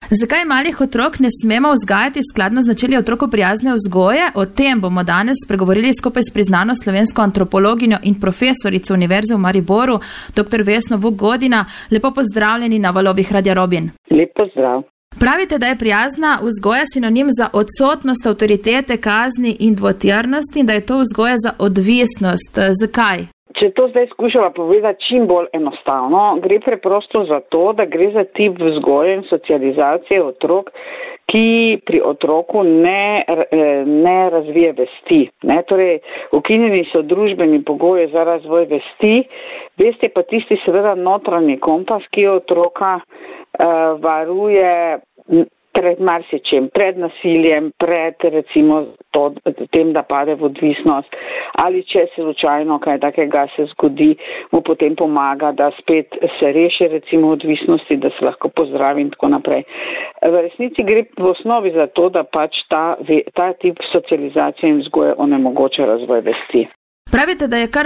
Zakaj malih otrok ne smemo vzgajati skladno z načeli otroku prijazne vzgoje? O tem bomo danes spregovorili skupaj s priznano slovensko antropologinjo in profesorico Univerze v Mariboru, dr. Vesno Vuk-Godina. Lepo pozdravljeni na valovih Radia Robin. Lep pozdrav. Pravite, da je prijazna vzgoja sinonim za odsotnost avtoritete, kazni in dvotirnosti in da je to vzgoja za odvisnost. Zakaj? Če to zdaj skušava povedati čim bolj enostavno, gre preprosto za to, da gre za tip vzgoje in socializacije otrok, ki pri otroku ne razvije vesti. Torej, ukinjeni so družbeni pogoji za razvoj vesti, vest je pa tisti seveda notranji kompas, ki otroka varuje pred marsičem, pred nasiljem, pred recimo tem, da pade v odvisnost ali če se slučajno kaj takega se zgodi, mu potem pomaga, da spet se reši recimo odvisnosti, da se lahko pozdravi in tako naprej. V resnici gre v osnovi za to, da pač ta tip socializacije in vzgoje onemogoča razvoj vesti. Pravite, da je kar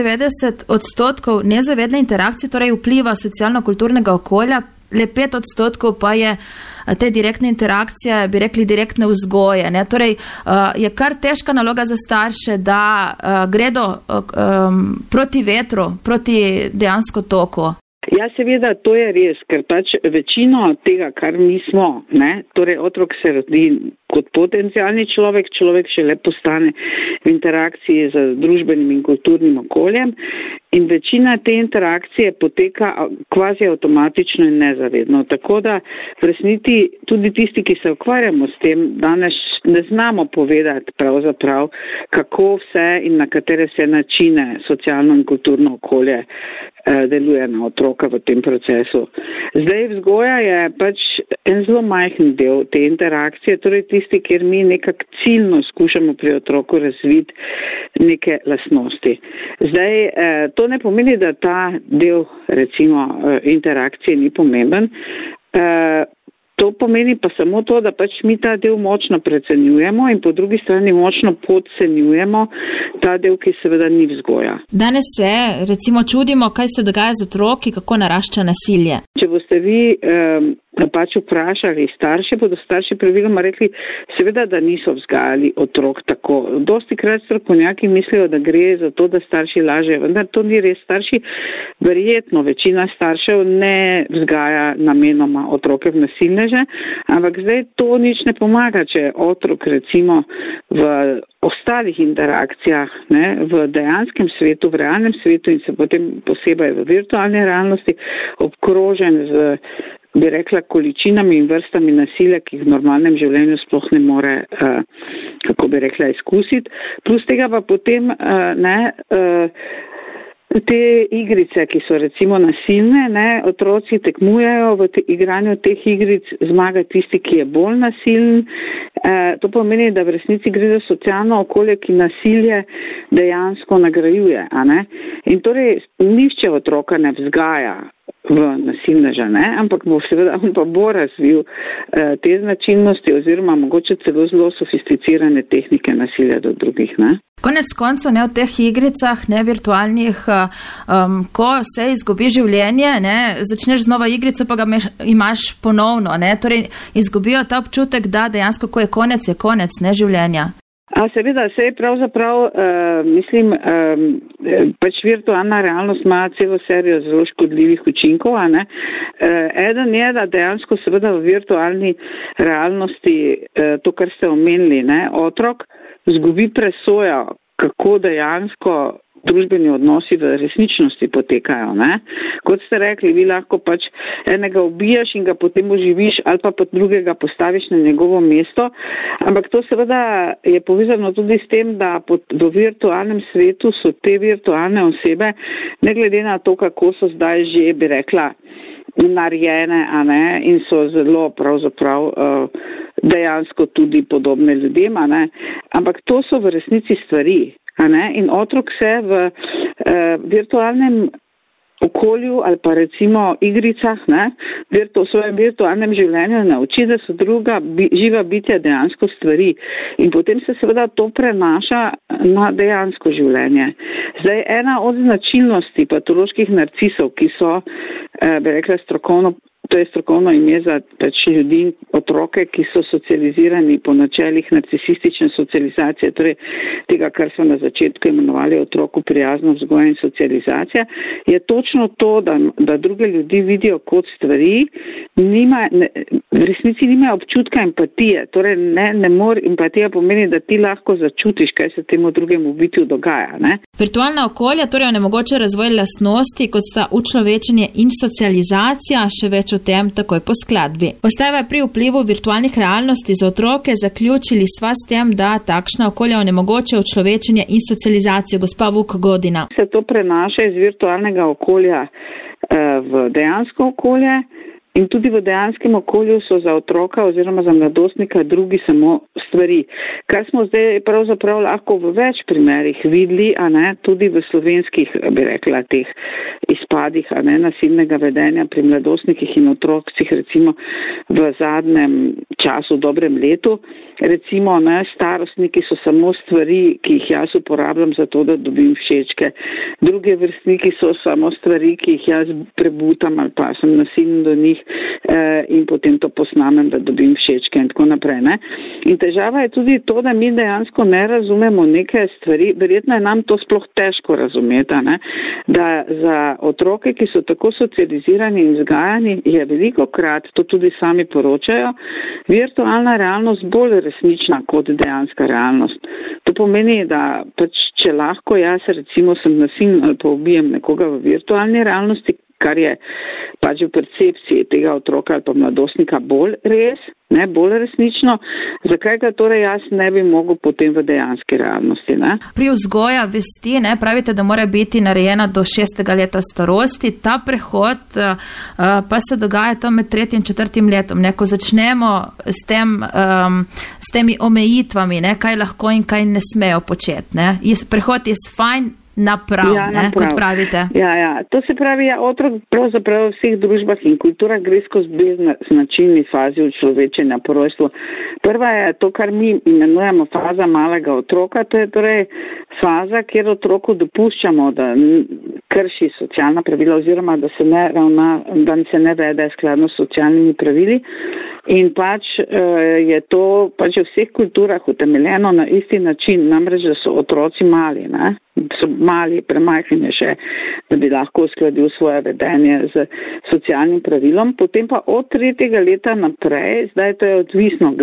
95% nezavedne interakcije, torej vpliva socialno-kulturnega okolja, le 5% pa je te direktne interakcije, bi rekli direktne vzgoje. Torej, je kar težka naloga za starše, da gredo proti vetru, proti dejansko toku. Ja, seveda, to je res, ker pač večino tega, kar mi smo, torej otrok se rodi kot potencialni človek šele postane v interakciji z družbenim in kulturnim okoljem in večina te interakcije poteka kvazi avtomatično in nezavedno. Tako da v resnici tudi tisti, ki se ukvarjamo s tem, danes ne znamo povedati pravzaprav, kako vse in na katere vse načine socialno in kulturno okolje deluje na otroka v tem procesu. Zdaj vzgoja je pač en zelo majhen del te interakcije, torej tisti, kjer mi nekako ciljno skušamo pri otroku razviti neke lastnosti. Zdaj, to ne pomeni, da ta del recimo interakcije ni pomemben. To pomeni pa samo to, da pač mi ta del močno precenjujemo in po drugi strani močno podcenjujemo ta del, ki seveda ni vzgoja. Danes se recimo čudimo, kaj se dogaja z otroki, kako narašča nasilje. Če boste vi pač vprašali starše, bodo starši praviloma rekli, seveda, da niso vzgajali otrok tako. Dostikrat strokovnjaki mislijo, da gre za to, da starši lažejo, vendar to ni res. Starši, verjetno večina staršev ne vzgaja namenoma otroke v nasilneže, ampak zdaj to nič ne pomaga, če otrok recimo v ostalih interakcijah, v dejanskem svetu, v realnem svetu in se potem posebej v virtualni realnosti obkrožen z, bi rekla, količinami in vrstami nasilja, ki jih v normalnem življenju sploh ne more, kako bi rekla, izkusiti. Plus tega pa potem te igrice, ki so recimo nasilne, otroci tekmujejo v igranju teh igric, zmaga tisti, ki je bolj nasilen. To pomeni, da v resnici gre za socialno okolje, ki nasilje dejansko nagrajuje. In torej nihče otroka ne vzgaja v nasilneža, ampak on pa bo razvil te značilnosti oziroma mogoče celo zelo sofisticirane tehnike nasilja do drugih. Konec koncev v teh igricah, virtualnih, ko se izgubi življenje, začneš znova igrico, pa ga imaš ponovno. Torej izgubijo ta občutek, da dejansko, ko je konec življenja. Seveda, se je pravzaprav, pač virtualna realnost ima celo serijo zelo škodljivih učinkov. Eden je, da dejansko seveda v virtualni realnosti, to, kar ste omenili, otrok izgubi presojo, kako dejansko družbeni odnosi v resničnosti potekajo. Kot ste rekli, vi lahko pač enega ubijaš in ga potem oživiš ali pa drugega postaviš na njegovo mesto, ampak to seveda je povezano tudi s tem, da v virtualnem svetu so te virtualne osebe, ne glede na to, kako so zdaj že, bi rekla, narejene, in so zelo pravzaprav dejansko tudi podobne ljudem, ampak to so v resnici stvari. In otrok se v virtualnem okolju ali pa recimo igricah, v svojem virtualnem življenju nauči, da so druga živa bitja dejansko stvari. In potem se seveda to prenaša na dejansko življenje. Zdaj, ena od značilnosti patoloških narcisov, ki so, bi rekla, strokovno to je strokovno ime za ljudi, otroke, ki so socializirani po načelih narcisistične socializacije, torej tega, kar so na začetku imenovali otroku prijazno vzgoja in socializacija, je točno to, da druge ljudi vidijo kot stvari, v resnici nimajo občutka empatije, torej empatija pomeni, da ti lahko začutiš, kaj se temu drugemu bitju dogaja. Ne? Virtualna okolja torej onemogoča razvoj lastnosti, kot sta učlovečenje in socializacija, še več o tem takoj po skladbi. Ostajava pri vplivu virtualnih realnosti za otroke, zaključili sva s tem, da takšna okolja onemogoča učlovečenje in socializacijo. Gospa Vuk Godina. Se to prenaša iz virtualnega okolja v dejansko okolje. In tudi v dejanskem okolju so za otroka oziroma za mladostnika drugi samo stvari. Kar smo zdaj pravzaprav lahko v več primerih videli, tudi v slovenskih, bi rekla, teh izpadih, nasilnega vedenja pri mladostnikih in otrocih, recimo v zadnjem času, dobrem letu. Recimo, starostniki so samo stvari, ki jih jaz uporabljam za to, da dobim všečke. Druge vrstniki so samo stvari, ki jih jaz prebutam ali pa sem nasilen do njih in potem to posnamem, da dobim všečke in tako naprej. Ne? In težava je tudi to, da mi dejansko ne razumemo neke stvari, verjetno je nam to sploh težko razumeti, da za otroke, ki so tako socializirani in vzgajani, je veliko krat, to tudi sami poročajo, virtualna realnost bolj resnična kot dejanska realnost. To pomeni, da če lahko jaz recimo sem nasilen ali pa ubijem nekoga v virtualni realnosti, kar je v percepciji tega otroka ali pa mladostnika bolj res, bolj resnično, zakaj ga torej jaz ne bi mogel potem v dejanski realnosti? Pri vzgoja vesti, pravite, da mora biti narejena do 6. leta starosti, ta prehod pa se dogaja tam med 3. in 4. letom, ko začnemo s temi omejitvami, kaj lahko in kaj ne smejo početi. Prehod je fajn, naprav, kot pravite. Ja. To se pravi, otrok pravzaprav v vseh družbah in kulturah gre skozi dve značilni fazi učlovečenja po rojstvu. Prva je to, kar mi imenujemo faza malega otroka, to je torej faza, kjer otroku dopuščamo, da krši socialna pravila oziroma da se ne vede skladno s socialnimi pravili. In je to v vseh kulturah utemeljeno na isti način, namreč, da so otroci mali, so mali, premajhni še, da bi lahko uskladil svoje vedenje z socialnim pravilom. Potem pa od 3. leta naprej, zdaj to je odvisno,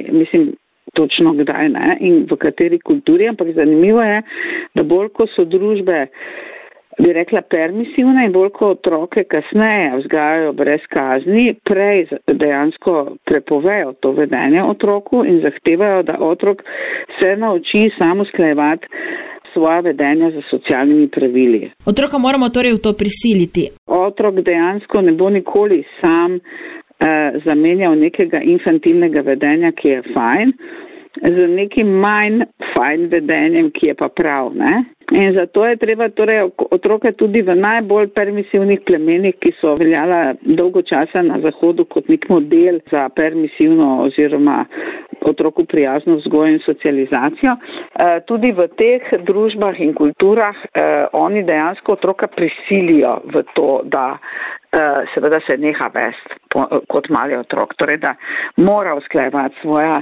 točno kdaj in v kateri kulturi, ampak zanimivo je, da bolj ko so družbe, bi rekla, permisivne in bolj ko otroke kasneje vzgajajo brez kazni, prej dejansko prepovejo to vedenje otroku in zahtevajo, da otrok se nauči samo usklajevati svoje vedenja za socialnimi pravili. Otroka moramo torej v to prisiliti. Otrok dejansko ne bo nikoli sam zamenjal nekega infantilnega vedenja, ki je fajn, z nekim manj fajn vedenjem, ki je pa prav, In zato je treba torej otroke tudi v najbolj permisivnih plemenih, ki so veljala dolgo časa na Zahodu kot nek model za permisivno oziroma otroku prijazno vzgojo in socializacijo. Tudi v teh družbah in kulturah oni dejansko otroka prisilijo v to, da seveda se neha vesti kot mali otrok, torej da mora usklajevati svoja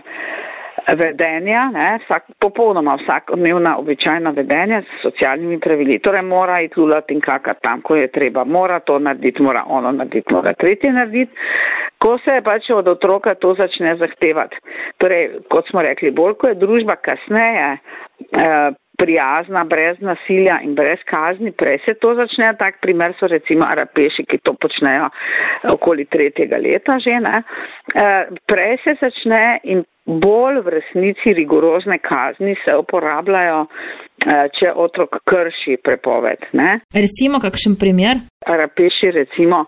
vedenja, popolnoma vsakodnevna običajna vedenja s socialnimi pravili. Torej mora iti lulati in kakati tam, ko je treba, mora to narediti, mora ono narediti, mora tretje narediti. Ko se od otroka to začne zahtevati. Torej, kot smo rekli, bolj ko je družba kasneje prijazna, brez nasilja in brez kazni, prej se to začne. Tak primer so recimo Arapeši, ki to počnejo okoli 3. leta že. Prej se začne in bolj v resnici rigorozne kazni se uporabljajo, če otrok krši prepoved. Recimo, kakšen primer? Arapeši recimo,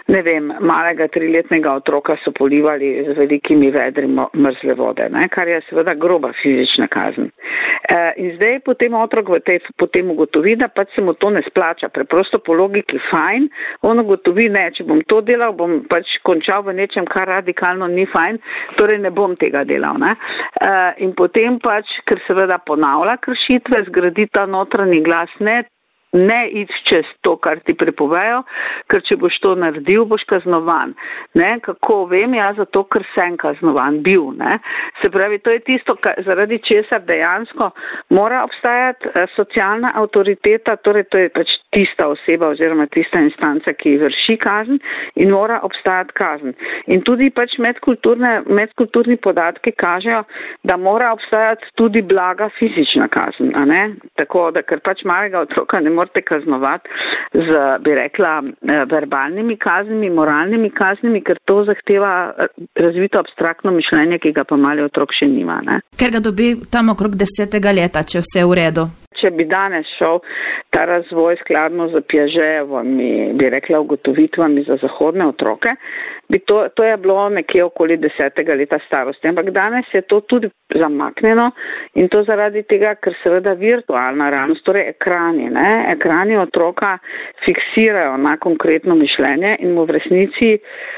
malega 3-letnega otroka so polivali z velikimi vedri mrzle vode, kar je seveda groba fizična kazen. In zdaj potem otrok potem ugotovi, da se mu to ne splača, preprosto po logiki fajn, on ugotovi, če bom to delal, bom končal v nečem, kar radikalno ni fajn, torej ne bom tega delal. In potem ker seveda ponavlja kršitve, zgradi ta notranji glas, ne iti čez to, kar ti prepovejo, ker če boš to naredil, boš kaznovan. Ne? Kako vem? Ja, zato, ker sem kaznovan bil. Ne? Se pravi, to je tisto, zaradi česar dejansko mora obstajati socialna avtoriteta, torej to je pač tista oseba oziroma tista instanca, ki vrši kazen in mora obstajati kazen. In tudi pač medkulturni podatki kažejo, da mora obstajati tudi blaga fizična kazen. A ne? Tako, da ker pač malega otroka ne morate kaznovati z, bi rekla, verbalnimi kaznimi, moralnimi kaznimi, ker to zahteva razvito abstraktno mišljenje, ki ga pa mali otrok še nima. Ne? Ker ga dobi tam okrog 10. leta, če vse v redu. Če bi danes šel ta razvoj skladno z Piagetjevimi, bi rekla, ugotovitvami za zahodne otroke, to je bilo nekje okoli 10. leta starosti. Ampak danes je to tudi zamaknjeno in to zaradi tega, ker seveda virtualna realnost, torej ekrani otroka fiksirajo na konkretno mišljenje in mu v resnici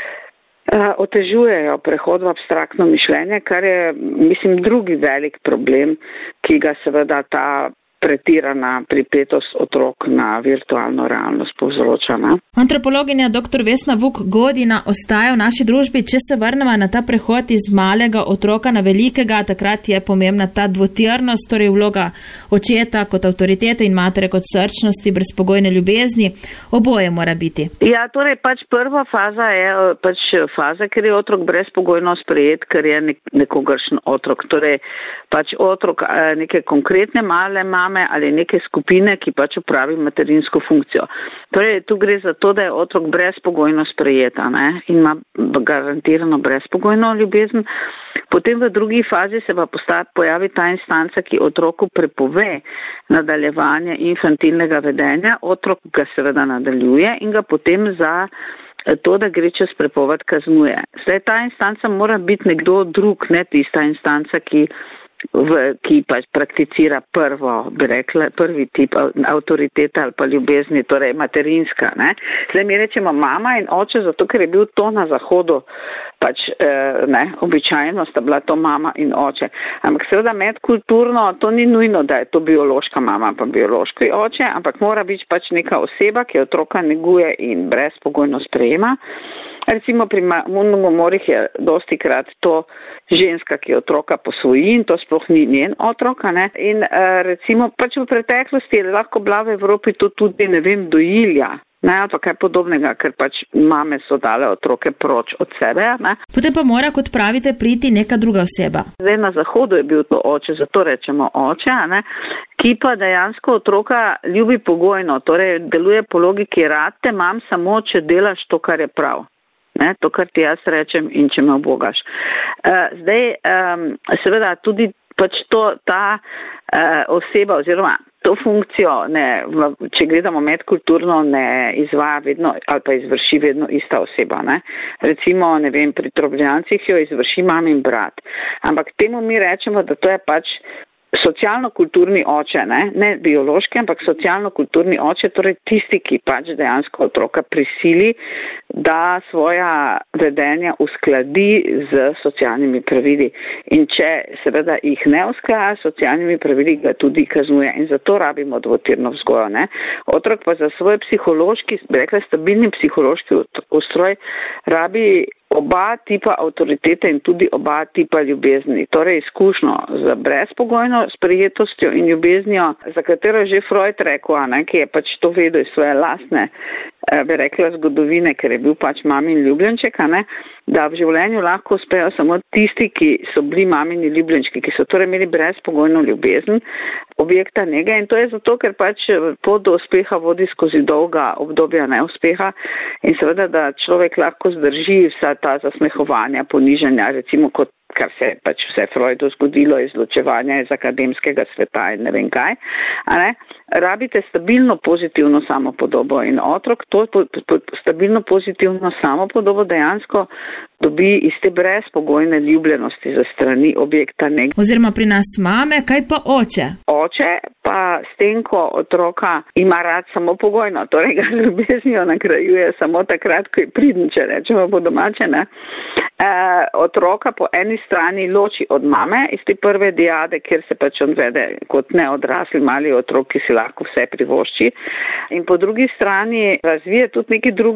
otežujejo prehod v abstraktno mišljenje, kar je, mislim, drugi velik problem, ki ga seveda ta pretirana pripetost otrok na virtualno realnost povzroča. Antropologinja dr. Vesna Vuk-Godina ostaja v naši družbi. Če se vrnemo na ta prehod iz malega otroka na velikega, takrat je pomembna ta dvotirnost, torej vloga očeta kot avtoritete in matere kot srčnosti, brezpogojne ljubezni. Oboje mora biti. Ja, torej pač prva faza je pač faza, ker je otrok brezpogojno sprejet, ker je nekogaršen otrok. Torej pač otrok neke konkretne male mame ali neke skupine, ki pač opravi materinsko funkcijo. Torej, tu gre za to, da je otrok brezpogojno sprejeta, ne? In ima garantirano brezpogojno ljubezen. Potem v drugi fazi se pa pojavi ta instanca, ki otroku prepove nadaljevanje infantilnega vedenja. Otrok ga seveda nadaljuje in ga potem za to, da gre čez prepoved, kaznuje. Zdaj, ta instanca mora biti nekdo drug, ne tista instanca, ki pač prakticira prvi tip avtoriteta ali pa ljubezni, torej materinska. Ne? Zdaj mi rečemo mama in oče, zato ker je bil to na zahodu pač običajno sta bila to mama in oče. Ampak seveda medkulturno to ni nujno, da je to biološka mama pa biološki oče, ampak mora biti pač neka oseba, ki otroka neguje in brezpogojno sprejema. Recimo pri monomorih je dosti krat to ženska, ki otroka posvoji in to sploh ni njen otrok. In recimo pač v preteklosti je lahko bila v Evropi to tudi, dojilja. Ali pa kaj podobnega, ker pač mame so dale otroke proč od sebe. Potem pa mora, kot pravite, priti neka druga oseba. Zdaj na zahodu je bil to oče, zato rečemo oče, ki pa dejansko otroka ljubi pogojno, torej deluje po logiki rad te imam samo, če delaš to, kar je prav. To, kar ti jaz rečem in če me obogaš. Zdaj, seveda, tudi pač ta oseba oziroma to funkcijo, če gledamo medkulturno, ne izvaja vedno ali pa izvrši vedno ista oseba. Recimo, pri Trobljancih jo izvrši mamin brat. Ampak temu mi rečemo, da to je pač socialno-kulturni oče, ne biološki, ampak socialno-kulturni oče, torej tisti, ki pač dejansko otroka prisili, da svoja vedenja uskladi z socialnimi pravili. In če seveda jih ne usklaja s socialnimi pravili, ga tudi kaznuje. In zato rabimo dvotirno vzgojo. Otrok pa za svoj psihološki, stabilni psihološki ustroj rabi oba tipa avtoritete in tudi oba tipa ljubezni. Torej izkušnjo z brezpogojno sprejetostjo in ljubeznijo, za katero je že Freud rekel, ki je pač to vedel iz svoje lastne, zgodovine, ker je bil pač mamin ljubljenček, da v življenju lahko uspejo samo tisti, ki so bili mamini ljubljenčki, ki so torej imeli brezpogojno ljubezen objekta nege. In to je zato, ker pač pot do uspeha vodi skozi dolga obdobja neuspeha in seveda, da človek lahko zdrži vsa ta zasmehovanja, ponižanja, recimo kot kar se je pač vse Freudu zgodilo, izločevanja iz akademskega sveta in ne vem kaj. Rabite stabilno pozitivno samopodobo in otrok to stabilno pozitivno samopodobo dejansko dobi iz te brezpogojne ljubljenosti za strani objekta nekaj. Oziroma pri nas mame, kaj pa oče? Oče pa s tem, ko otroka ima rad samo pogojno, torej ga z ljubeznijo nagrajuje samo takrat, ko je pridn, če rečemo po domače, ne. Otroka po eni strani loči od mame iz te prve diade, kjer se pač on vede kot neodrasli mali otrok, ki si lahko vse privošči. In po drugi strani razvije tudi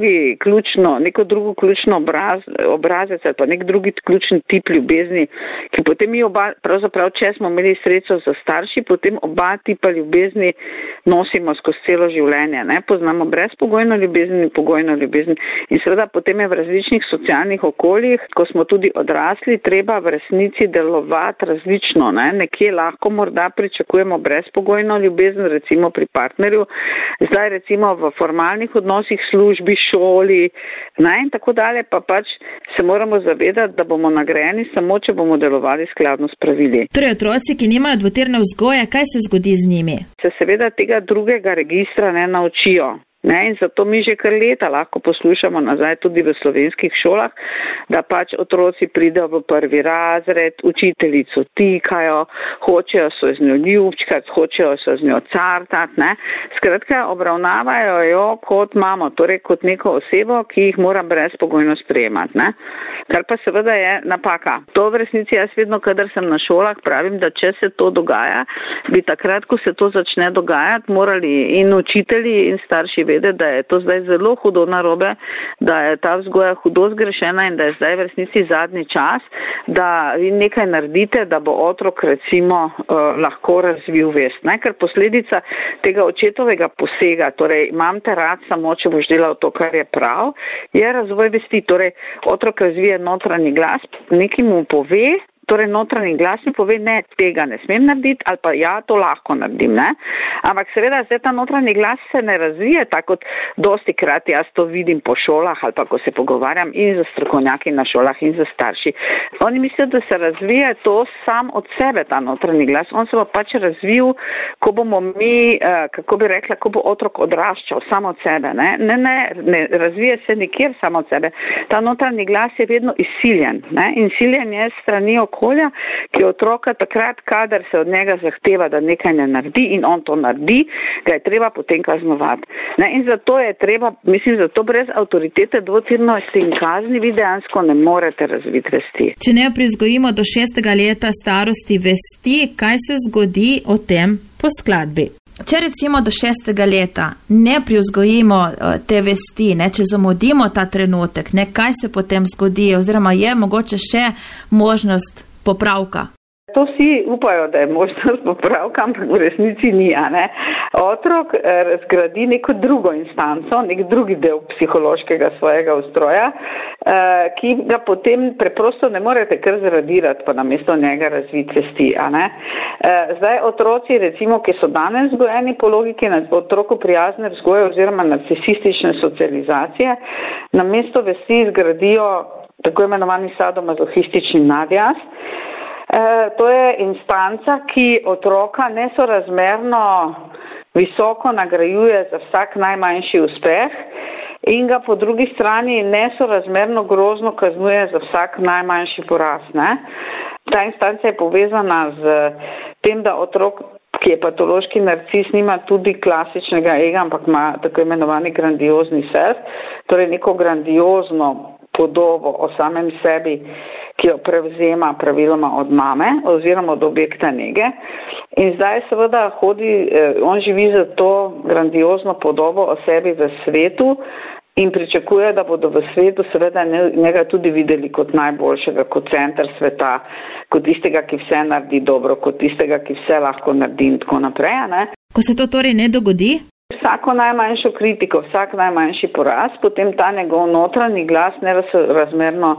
neko drugo ključno obrazec ali pa nek drugi ključni tip ljubezni, ki potem mi oba, pravzaprav, če smo imeli srečo za starši, potem oba tipa ljubezni nosimo skozi celo življenje. Ne? Poznamo brezpogojno ljubezen in pogojno ljubezen. In seveda potem je v različnih socialnih okoljih, ko smo tudi odrasli, treba v resnici delovati različno. Ne? Nekje lahko morda pričakujemo brezpogojno ljubezen, recimo pri partnerju, zdaj recimo v formalnih odnosih, službi, šoli, ne? In tako dalje, pa pač se moramo zavedati, da bomo nagrajeni samo, če bomo delovali skladno s pravili. Torej, otroci, ki nimajo dvotirne vzgoje, kaj se zgodi z njimi? Se seveda tega drugega registra ne naučijo. Ne, in zato mi že kar leta lahko poslušamo nazaj tudi v slovenskih šolah, da pač otroci pridejo v prvi razred, učiteljico tikajo, hočejo se z njo ljubčkati, hočejo se z njo cartati, ne. Skratka, obravnavajo jo kot mamo, torej kot neko osebo, ki jih mora brezpogojno sprejemati, ne. Kar pa seveda je napaka. To v resnici jaz vedno, kadar sem na šolah, pravim, da če se to dogaja, bi takrat, ko se to začne dogajati, morali in učitelji in starši da je to zdaj zelo hudo narobe, da je ta vzgoja hudo zgrešena in da je zdaj v resnici zadnji čas, da vi nekaj naredite, da bo otrok recimo lahko razvil vest. Ne? Ker posledica tega očetovega posega, torej imam te rad samo, če boš delal to, kar je prav, je razvoj vesti. Torej otrok razvije notranji glas, nekaj mu pove, torej notranji glas mi pove, ne, tega ne smem narediti, ali pa ja, to lahko naredim, ne. Ampak seveda zdaj ta notranji glas se ne razvije, tako kot dosti krat jaz to vidim po šolah, ali pa ko se pogovarjam in za strokovnjaki na šolah in za starši. Oni mislijo, da se razvije to sam od sebe, ta notranji glas. On se bo pač razvil, ko bomo mi, kako bi rekla, ko bo otrok odraščal sam od sebe, ne. Ne razvije se nikjer sam od sebe. Ta notranji glas je vedno izsiljen, ne. In siljen je strani okolja, ki otroka takrat, kadar se od njega zahteva, da nekaj ne naredi in on to naredi, ga je treba potem kaznovati. Ne? In zato je treba, zato brez avtoritete dvotirnosti in kazni vi dejansko ne morete razviti vesti. Če ne privzgojimo do 6. leta starosti vesti, kaj se zgodi o tem po skladbi? Če recimo do 6. leta ne privzgojimo te vesti, ne, če zamudimo ta trenutek, ne, kaj se potem zgodi, oziroma je mogoče še možnost popravka? To vsi upajo, da je možnost popravka, ampak v resnici ni, a ne. Otrok razgradi neko drugo instanco, nek drugi del psihološkega svojega ustroja, ki ga potem preprosto ne morete kar zradirati, pa namesto njega razviti vesti, a ne. Zdaj otroci, recimo, ki so danes vzgojeni po logiki otroku prijazne vzgoje oziroma narcisistične socializacije, namesto vesti zgradijo tako imenovani sadomazohistični nadjaz. To je instanca, ki otroka nesorazmerno visoko nagrajuje za vsak najmanjši uspeh in ga po drugi strani nesorazmerno grozno kaznuje za vsak najmanjši poraz. Ne? Ta instanca je povezana z tem, da otrok, ki je patološki narcis, nima tudi klasičnega ega, ampak ima tako imenovani grandiozni self, torej neko grandiozno podobo o samem sebi, ki jo prevzema praviloma od mame oziroma od objekta nege. In zdaj seveda on živi za to grandiozno podobo o sebi v svetu in pričakuje, da bodo v svetu seveda njega tudi videli kot najboljšega, kot center sveta, kot tistega, ki vse naredi dobro, kot tistega, ki vse lahko naredi in tako naprej. Ne? Ko se to torej ne dogodi? Vsako najmanjšo kritiko, vsak najmanjši poraz, potem ta njegov notranji glas nerazmerno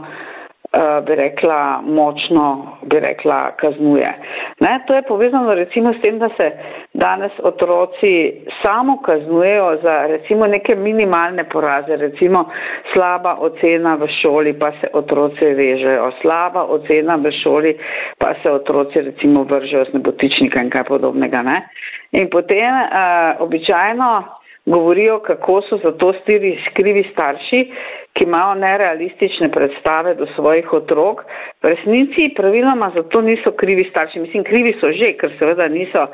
močno kaznuje. Ne? To je povezano recimo s tem, da se danes otroci samo kaznujejo za recimo neke minimalne poraze, recimo slaba ocena v šoli, pa se otroci vežejo, slaba ocena v šoli, pa se otroci recimo vržejo z nebotičnika in kaj podobnega. Ne? In potem običajno govorijo, kako so za to krivi starši, ki imajo nerealistične predstave do svojih otrok. V resnici praviloma za to niso krivi starši. Mislim, krivi so že, ker seveda niso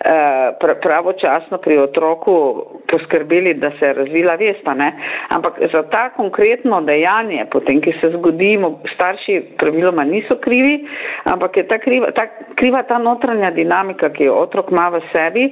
pravočasno pri otroku poskrbeli, da se je razvila vesta, ne? Ampak za ta konkretno dejanje, potem, ki se zgodi, starši praviloma niso krivi, ampak je kriva ta notranja dinamika, ki jo otrok ima v sebi,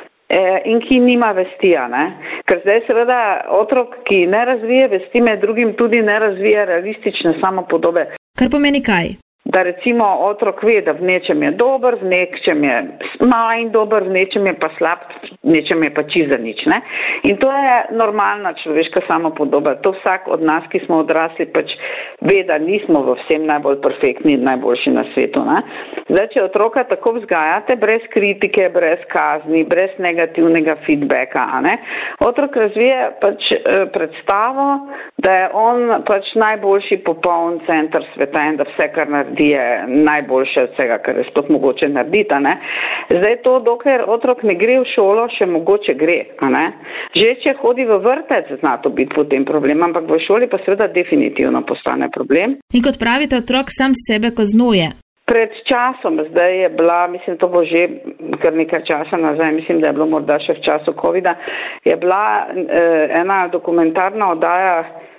in ki nima vestija, ne? Ker zdaj seveda otrok, ki ne razvije vesti, med drugim tudi ne razvije realistične samopodobe. Kar pomeni kaj? Da recimo otrok ve, da v nečem je dober, v nečem je manj dober, v nečem je pa slab, v nečem je pa čisto nič, ne? In to je normalna človeška samopodoba. To vsak od nas, ki smo odrasli, pač ve, da nismo v vsem najbolj perfektni in najboljši na svetu, ne? Zdaj, če otroka tako vzgajate, brez kritike, brez kazni, brez negativnega feedbacka, ne? Otrok razvije pač predstavo, da je on pač najboljši popoln center sveta in da vse, kar naredi, je najboljše od vsega, kar je sploh mogoče narediti, ne? Zdaj to, dokler otrok ne gre v šolo, še mogoče gre, ne? Že če hodi v vrtec, zna to biti potem problem, ampak v šoli pa seveda definitivno postane problem. In kot pravite, otrok sam sebe kaznuje. Pred časom, zdaj je bila, mislim, to bo že kar nekaj časa nazaj, mislim, da je bilo morda še v času covida, je bila ena dokumentarna oddaja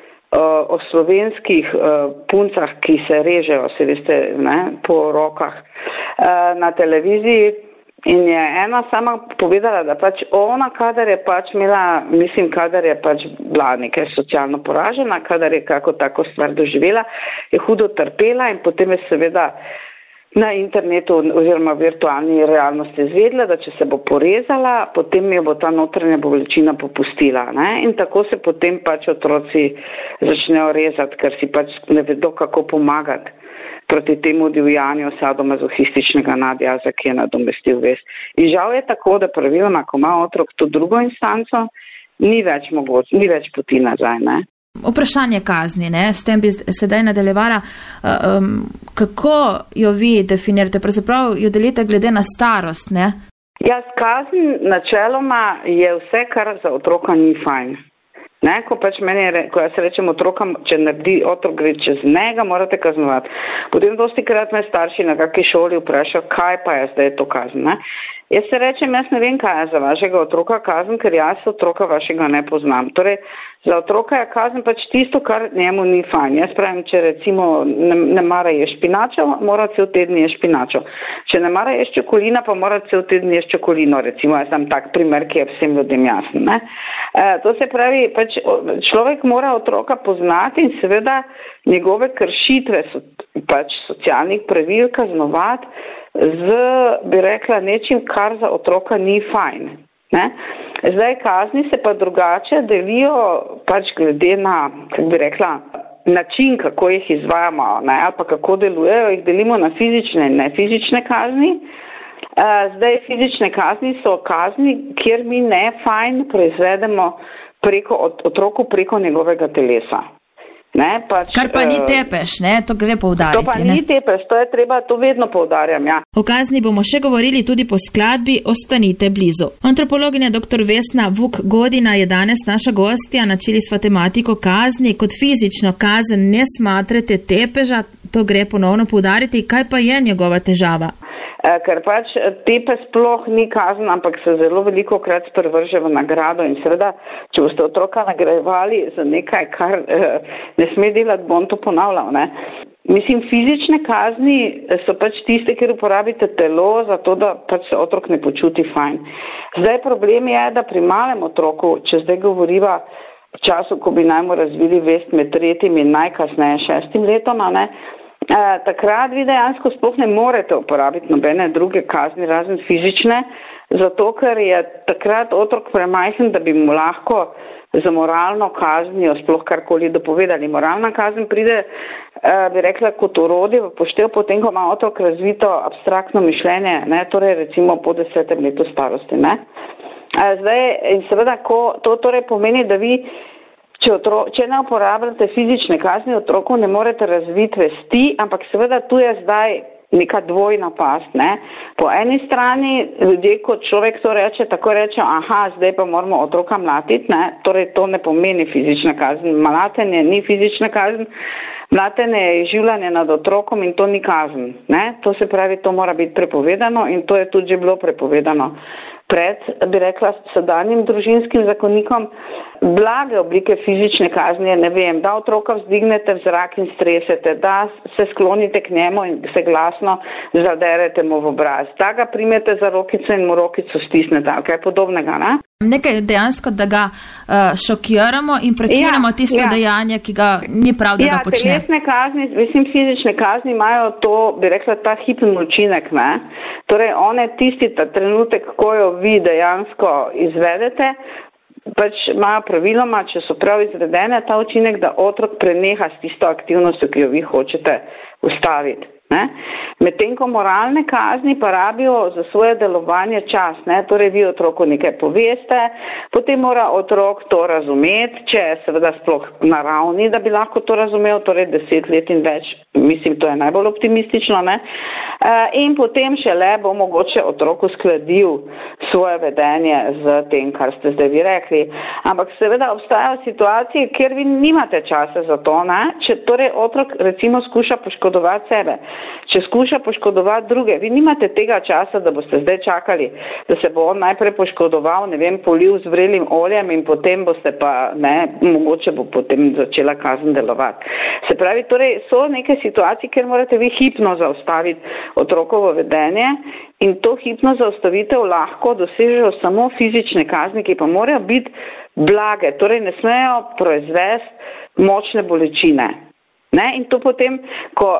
o slovenskih puncah, ki se režejo, se veste, ne, po rokah na televiziji, in je ena sama povedala, da pač ona, kadar je pač imela, mislim, kadar je pač bila nekaj socialno poražena, kadar je kako tako stvar doživela, je hudo trpela in potem je seveda na internetu oziroma virtualni realnosti izvedla, da če se bo porezala, potem jo bo ta notranja bolečina popustila, ne? In tako se potem pač otroci začnejo rezati, ker si pač ne vedo, kako pomagati proti temu divjanju sadomazohističnega nadjaza, ki je nadomestil vest. In žal je tako, da praviloma, ko ima otrok to drugo instanco, ni več mogoče, ni več poti nazaj, ne? Vprašanje kazni, ne? S tem bi sedaj nadaljevala. Kako jo vi definirate? Pravzaprav jo delite glede na starost, ne? Ja, kazen načeloma je vse, kar za otroka ni fajn. Ne, ko pač ko jaz rečem otrokam, če naredi otrok gre čez njega, morate kaznovati. Potem dostikrat me starši na kakšni šoli vprašajo, kaj pa je zdaj to kazen, ne? Jaz se rečem, jaz ne vem, kaj je za vašega otroka kazen, ker jaz otroka vašega ne poznam. Torej, za otroka je kazen pač tisto, kar njemu ni fajn. Jaz pravim, če recimo ne mara je špinačo, mora cel teden je špinačo. Če ne mara je čokolina, pa mora cel teden je čokolino. Recimo, jaz sem tak primer, ki je vsem ljudem jasen, ne? To se pravi, pač človek mora otroka poznati in seveda njegove kršitve pač socialnih pravil kaznovati bi rekla, nečim, kar za otroka ni fajn, ne? Zdaj, kazni se pa drugače delijo pač glede na, kako bi rekla, način, kako jih izvajamo, ne? Ali pa kako delujejo, jih delimo na fizične in nefizične kazni. Zdaj, fizične kazni so kazni, kjer mi ne fajn proizvedemo otroku preko njegovega telesa. Ne, pač, kar pa ni tepeš, ne? To gre poudariti. To pa ni tepeš, to vedno poudarjam, ja. O kazni bomo še govorili tudi po skladbi Ostanite blizu. Antropologinja dr. Vesna Vuk-Godina je danes naša gostja, načeli sva tematiko kazni. Kot fizično kazen ne smatrate tepeža, to gre ponovno poudariti. Kaj pa je njegova težava? Ker pač tepe sploh ni kazen, ampak se zelo veliko krat sprevrže v nagrado in seveda, če boste otroka nagrajevali za nekaj, kar ne sme delati, bom to ponavljal, ne. Mislim, fizične kazni so pač tiste, kjer uporabite telo za to, da pač se otrok ne počuti fajn. Zdaj problem je, da pri malem otroku, če zdaj govoriva v času, ko bi najmo razvili vest med 3. in najkasneje 6. letom, ne, takrat vi dejansko sploh ne morete uporabiti nobene druge kazni, razen fizične, zato ker je takrat otrok premajhen, da bi mu lahko za moralno kaznijo sploh karkoli dopovedali. Moralna kazen pride, bi rekla, kot orodje v poštev potem, ko ima otrok razvito abstraktno mišljenje, ne, torej recimo po 10. letu starosti, ne. Zdaj, in seveda, to torej pomeni, da vi če ne uporabljate fizične kazni, otroku ne morete razviti vesti, ampak seveda tu je zdaj neka dvojna past, ne. Po eni strani ljudje, kot človek to reče, tako reče, aha, zdaj pa moramo otroka mlatiti, ne. Torej to ne pomeni fizična kazen. Mlatenje ni fizična kazen. Mlatenje je izživljanje nad otrokom in to ni kazen, ne. To se pravi, to mora biti prepovedano in to je tudi že bilo prepovedano pred, bi rekla, sedanjim družinskim zakonikom. Blage oblike fizične kazni, ne vem, da otroka vzdignete v zrak in stresete, da se sklonite k njemu in se glasno zaderete mu v obraz, da ga primete za rokico in mu rokico stisnete, kaj podobnega, ne? Nekaj dejansko, da ga šokiramo in prekinemo tisto dejanje, ki ga ni prav, da ga počne. Telesne kazni, mislim, fizične kazni imajo to, bi rekla, ta hipen učinek, ne? Torej, one tisti ta trenutek, ko jo vi dejansko izvedete, pač imajo praviloma, če so prav izvedene, ta učinek, da otrok preneha s tisto aktivnostjo, ki jo vi hočete ustaviti. Medtem ko moralne kazni pa rabijo za svoje delovanje čas, ne? Torej vi otroku nekaj poveste, potem mora otrok to razumeti, če je seveda sploh na ravni, da bi lahko to razumel, torej 10 let in več, mislim, to je najbolj optimistično, ne? In potem šele bo mogoče otroku skladil svoje vedenje z tem, kar ste zdaj vi rekli. Ampak seveda obstajajo situacije, kjer vi nimate časa za to, ne? Če torej otrok recimo skuša poškodovati sebe, če skuša poškodovati druge, vi nimate tega časa, da boste zdaj čakali, da se bo on najprej poškodoval, ne vem, polil z vrelim oljem in potem boste pa, ne, mogoče bo potem začela kazen delovati. Se pravi, torej so neke situacije, kjer morate vi hipno zaustaviti otrokovo vedenje in to hipno zaustavitev lahko dosežejo samo fizične kazni, ki pa morajo biti blage, torej ne smejo proizvesti močne bolečine. Ne? In to potem, ko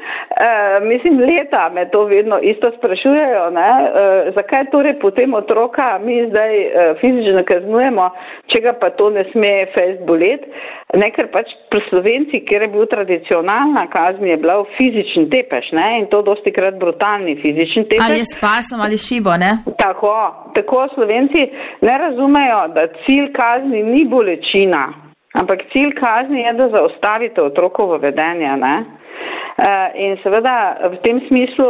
mislim, leta me to vedno isto sprašujejo, ne? Zakaj torej potem otroka mi zdaj fizično kaznujemo, če ga pa to ne sme fejst boleti, ne, ker pač pri Slovenci, kjer je bil tradicionalna kazni, je bila fizični tepež, ne? In to dostikrat brutalni fizični tepež. Ali je s pasom ali šibo, ne? Tako Slovenci ne razumejo, da cilj kazni ni bolečina, ampak cilj kazni je, da zaustavite otrokovo vedenje, ne? In seveda v tem smislu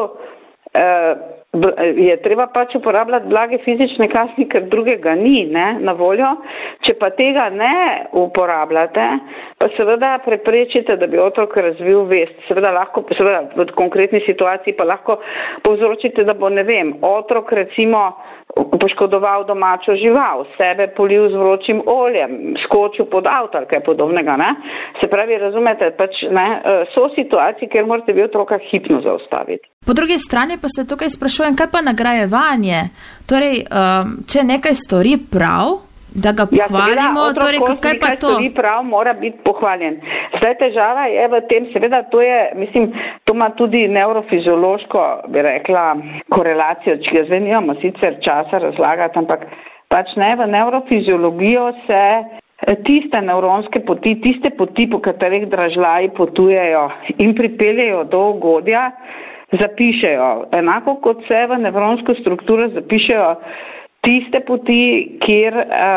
je treba pač uporabljati blage fizične kazni, ker drugega ni, ne, na voljo. Če pa tega ne uporabljate, pa seveda preprečite, da bi otrok razvil vest. Seveda v konkretni situaciji pa lahko povzročite, da bo, ne vem, otrok recimo poškodoval domačo žival, sebe polil z vročim oljem, skočil pod avto ali kaj podobnega, ne. Se pravi, razumete, pač, ne, so situacije, kjer morate vi otroka hipno zaustaviti. Po drugi strani pa se tukaj sprašujem, kaj pa nagrajevanje? Torej, če nekaj stori prav, da ga pohvalimo, torej, kaj pa to? Stori prav, mora biti pohvaljen. Zdaj težava je v tem, seveda to je, mislim, to ima tudi neurofiziološko, bi rekla, korelacijo, če ga zdaj nimamo sicer časa razlagati, ampak pač ne, v neurofiziologijo se tiste nevronske poti, tiste poti, po katerih dražljaji potujejo in pripeljejo do ugodja, zapišejo. Enako kot se v nevronsko strukturo zapišejo tiste poti, kjer,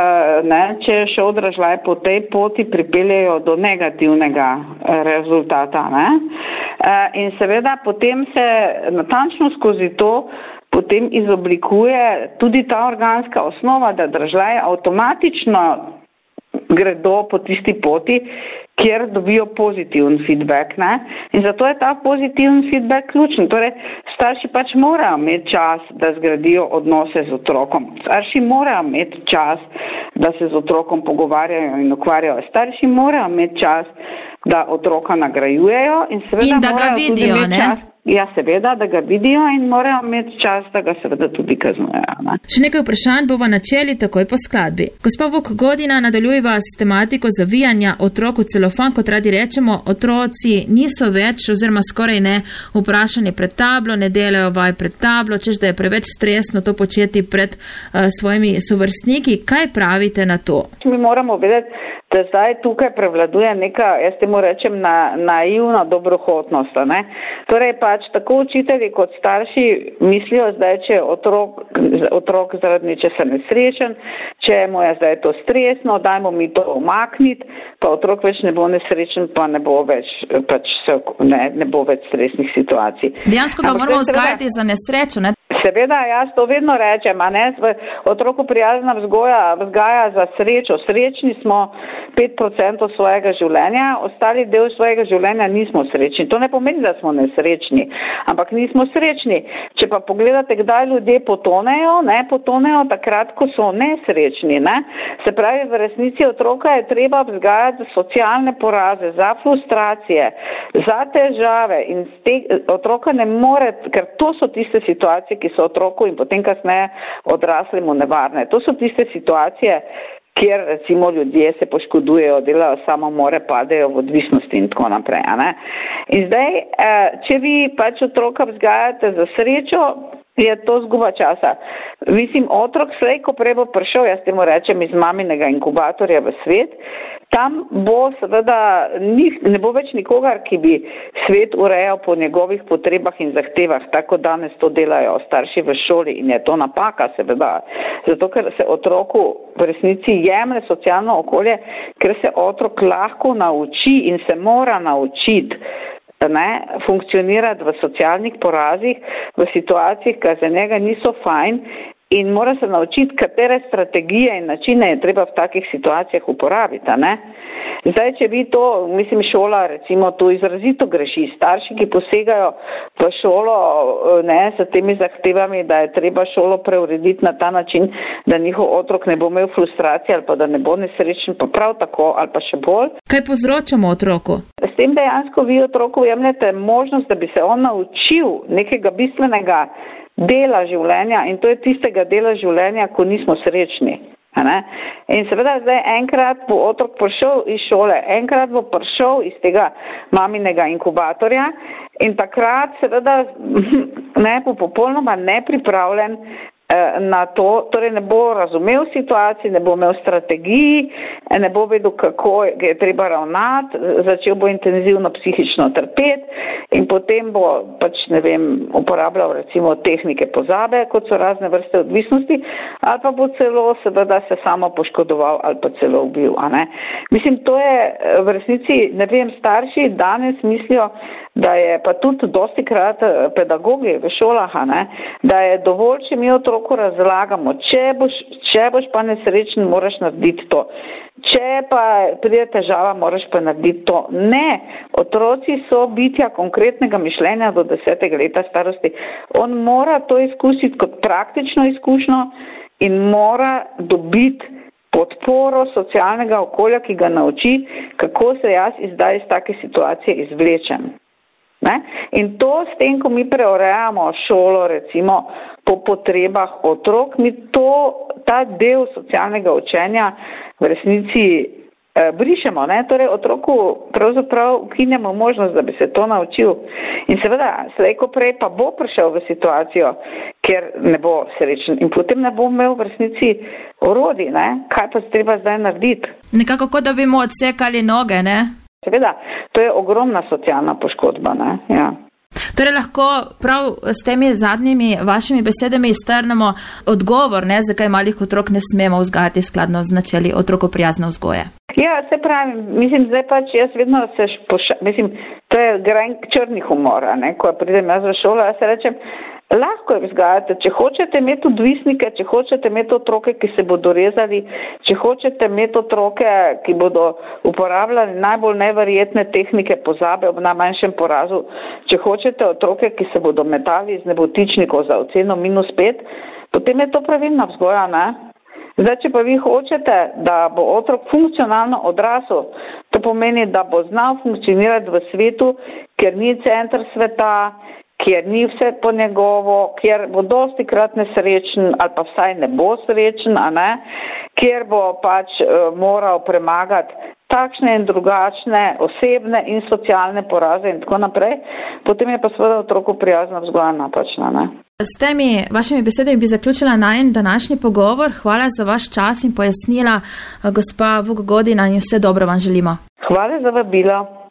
če je šel dražljaj po tej poti, pripeljejo do negativnega rezultata. Ne? In seveda potem se natančno skozi to potem izoblikuje tudi ta organska osnova, da dražljaje avtomatično gredo po tisti poti, kjer dobijo pozitiven feedback, ne? In zato je ta pozitiven feedback ključen. Torej, starši pač morajo imeti čas, da zgradijo odnose z otrokom. Starši morajo imeti čas, da se z otrokom pogovarjajo in ukvarjajo. Starši morajo imeti čas, da otroka nagrajujejo in seveda in da ga vidijo, ne? Čas. Ja, seveda, da ga vidijo in morajo imeti čas, da ga seveda tudi kaznujejo. Še nekaj vprašanj bova načeli takoj po skladbi. Gospa Vuk Godina, nadaljujeva s tematiko zavijanja otrok v celofan, kot radi rečemo, otroci niso več oziroma skoraj ne vprašanje pred tablo, ne delajo vaj pred tablo, češ da je preveč stresno to početi pred svojimi sovrstniki. Kaj pravite na to? Mi moramo vedeti, da zdaj tukaj prevladuje neka, jaz temu rečem, naivna dobrohotnost. Ne? Torej pač tako učitelji kot starši mislijo zdaj, če je otrok zaradi nečesa nesrečen, če mu je zdaj to stresno, dajmo mi to umakniti, pa otrok več ne bo nesrečen, pa ne bo več, ne bo več stresnih situacij. Dejansko ga moramo vzgajati za nesrečo, ne? Seveda, jaz to vedno rečem, a ne, otroku prijazna vzgaja za srečo. Srečni smo 5% svojega življenja, ostali del svojega življenja nismo srečni. To ne pomeni, da smo nesrečni, ampak nismo srečni. Če pa pogledate, kdaj ljudje potonejo takrat, ko so nesrečni, ne. Se pravi, v resnici otroka je treba vzgajati za socialne poraze, za frustracije, za težave in otroka ne more, ker to so tiste situacije, ki so otroku in potem kasneje odraslemu nevarne. To so tiste situacije, kjer recimo ljudje se poškodujejo, delajo samomore, padejo v odvisnosti in tako naprej. Ne? In zdaj, če vi pač otroka vzgajate za srečo, je to zguba časa. Mislim, otrok slej, ko prej bo prišel, jaz temu rečem, iz maminega inkubatorja v svet, tam bo seveda, ne bo več nikogar, ki bi svet urejal po njegovih potrebah in zahtevah, tako danes to delajo starši v šoli in je to napaka seveda. Zato, ker se otroku v resnici jemlje socialno okolje, ker se otrok lahko nauči in se mora naučiti funkcionirati v socialnih porazih, v situacijah, ki za njega niso fajn in mora se naučiti, katere strategije in načine je treba v takih situacijah uporabiti. Ne? Zdaj, če vi to, mislim, šola recimo to izrazito greši, starši, ki posegajo v šolo s temi zahtevami, da je treba šolo preurediti na ta način, da njihov otrok ne bo imel frustracije ali pa da ne bo nesrečen, pa prav tako ali pa še bolj. Kaj povzročamo otroku? S tem dejansko vi otroku jemljete možnost, da bi se on naučil nekega bistvenega dela življenja in to je tistega dela življenja, ko nismo srečni. In seveda zdaj enkrat bo otrok prišel iz šole, enkrat bo prišel iz tega maminega inkubatorja in takrat seveda bo popolnoma nepripravljen na to, torej ne bo razumel situaciji, ne bo imel strategiji, ne bo vedel, kako je treba ravnati, začel bo intenzivno psihično trpeti in potem bo uporabljal recimo tehnike pozabe, kot so razne vrste odvisnosti, ali pa bo celo seveda se samo poškodoval ali pa celo ubil. Mislim, to je v resnici, starši danes mislijo, da je pa tudi dostikrat pedagogi v šolah, da je dovolj, če mi otroku razlagamo, če boš pa nesrečen, moraš narediti to. Če pa pride težava, moraš pa narediti to. Ne, otroci so bitja konkretnega mišljenja do 10. leta starosti. On mora to izkusiti kot praktično izkušnjo in mora dobiti podporo socialnega okolja, ki ga nauči, kako se jaz zdaj iz take situacije izvlečem. In to s tem, ko mi preurejamo šolo recimo po potrebah otrok, mi ta del socialnega učenja v resnici brišemo. Torej otroku pravzaprav ukinjamo možnost, da bi se to naučil. In seveda, slej ko prej pa bo prišel v situacijo, kjer ne bo srečen in potem ne bo imel v resnici orodij, kaj pa se treba zdaj narediti. Nekako kot da bi mu odsekali noge, ne? Seveda, to je ogromna socialna poškodba, ja. Torej lahko prav s temi zadnjimi vašimi besedami strnemo odgovor, zakaj malih otrok ne smemo vzgajati skladno z načeli otrokoprijazne vzgoje. Ja, se pravi, zdaj pač jaz vedno to je črni humor, ko pridem jaz v šolo, jaz se rečem, lahko je vzgajati, če hočete imeti odvisnike, če hočete imeti otroke, ki se bodo rezali, če hočete imeti otroke, ki bodo uporabljali najbolj neverjetne tehnike pozabe ob najmanjšem porazu, če hočete otroke, ki se bodo metali iz nebotičnikov za oceno -5, potem je to pravilna vzgoja, Zdaj, če pa vi hočete, da bo otrok funkcionalno odrasel, to pomeni, da bo znal funkcionirati v svetu, kjer ni center sveta, kjer ni vse po njegovo, kjer bo dostikrat nesrečen ali pa vsaj ne bo srečen, kjer bo pač moral premagati takšne in drugačne osebne in socialne poraze in tako naprej, potem je pa seveda otroku prijazna vzgoja napačna. S temi vašimi besedami bi zaključila najin današnji pogovor. Hvala za vaš čas in pojasnila, gospa Vuk Godina, in vse dobro vam želimo. Hvala za vabilo.